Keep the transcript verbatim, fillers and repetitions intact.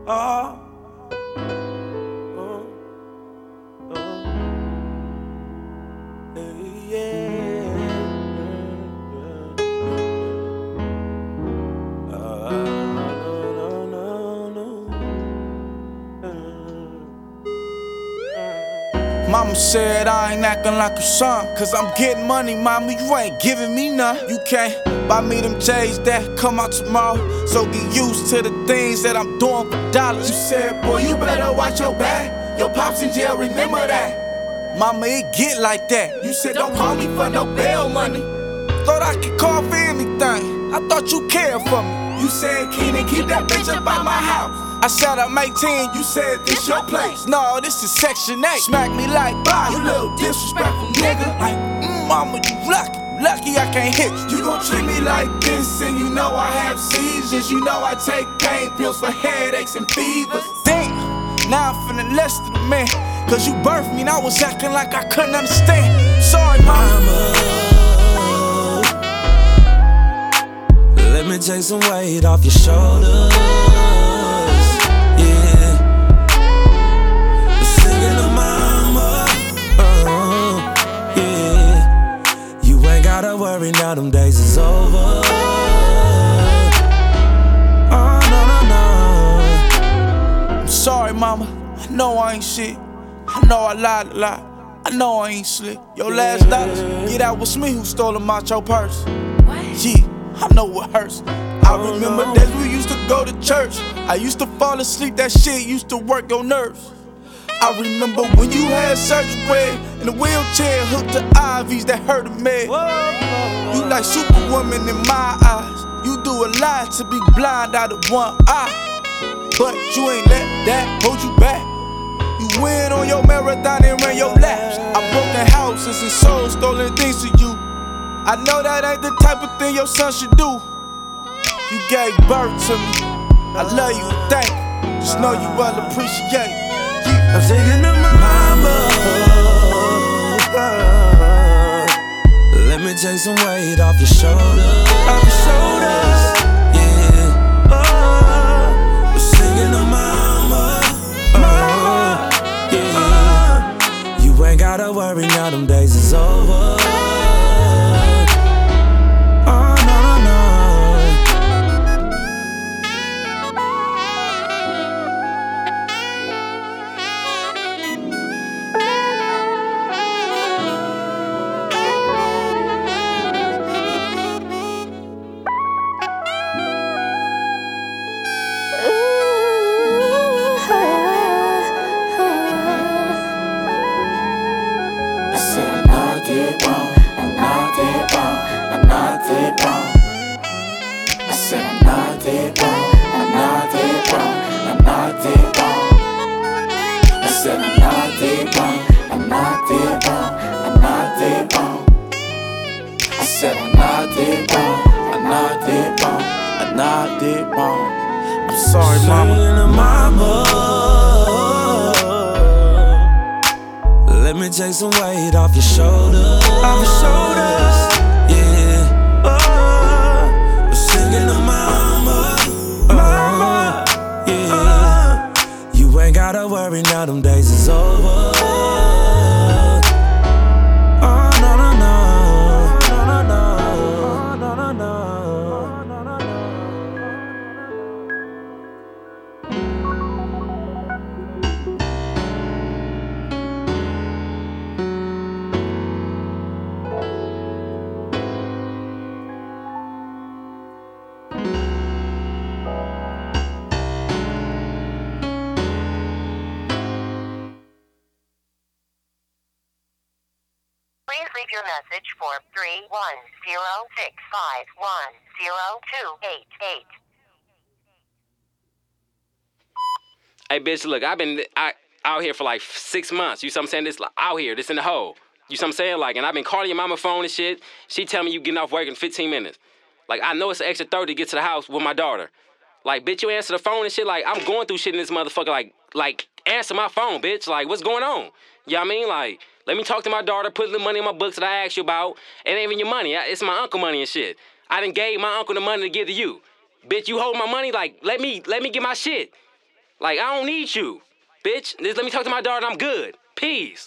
Uh, uh, uh, yeah, yeah, yeah. Uh, no, no, no, no. Mama said I ain't acting like a son, cause I'm getting money, mama, you ain't giving me none. You can't buy me them J's that come out tomorrow, so get used to the things that I'm doing for dollars. You said, boy, you better watch your back, your pops in jail, remember that. Mama, it get like that. You said don't call me for no bail money. Thought I could call for anything, I thought you cared for me. You said, Keenan, keep that bitch up by my house. I said I'm eighteen, you said this your place. No, this is section eight. Smack me like, bye, you little disrespectful nigga. Like, mm, mama, you lucky, lucky I can't hit you. You gon' treat me like this, and you know I have seizures. You know I take pain pills for headaches and fevers. Damn, now I'm feeling less than a man, cause you birthed me and I was acting like I couldn't understand. Sorry, mama. Let me take some weight off your shoulders. Gotta worry now, them days is over. Oh, no, no, no. I'm sorry, mama, I know I ain't shit. I know I lied a lot, I know I ain't slick. Your last dollars, yeah, that was me who stole them out your purse. What? Yeah, I know what hurts. I remember days we used to go to church. I used to fall asleep, that shit used to work your nerves. I remember when you had surgery in a wheelchair, hooked to I Vs that hurt a man. You like Superwoman in my eyes. You do a lot to be blind out of one eye, but you ain't let that hold you back. You win on your marathon and ran your laps. I broken houses and sold stolen things to you. I know that ain't the type of thing your son should do. You gave birth to me, I love you and thank you. Just know you well appreciate it. I'm thinking of my mama. Let me take some weight off your shoulders. Off your shoulders, yeah. Oh, I'm singing to mama. Oh, yeah. You ain't gotta worry now, them days is over. Oh, no, no, no. I'm sorry, mama. mama. Let me take some weight off your shoulders. Off your shoulders, yeah. Oh, I'm singing to mama. Mama, oh, yeah. You ain't gotta worry now, them days is over. Oh, no, no, no. No, no, no. No, no, no. Please leave your message for three one zero six five one zero two eight eight. Hey, bitch, look, I've been I, out here for like six months. You see what I'm saying? This like, out here, this in the hole. You see what I'm saying? Like, and I've been calling your mama phone and shit. She tell me you getting off work in fifteen minutes. Like, I know it's an extra thirty to get to the house with my daughter. Like, bitch, you answer the phone and shit. Like, I'm going through shit in this motherfucker. Like, like answer my phone, bitch. Like, what's going on? You know what I mean? Like, let me talk to my daughter, put the money in my books that I asked you about. It ain't even your money. It's my uncle money and shit. I done gave my uncle the money to give to you. Bitch, you hold my money, like, let me let me get my shit. Like, I don't need you, bitch. Just let me talk to my daughter. I'm good. Peace.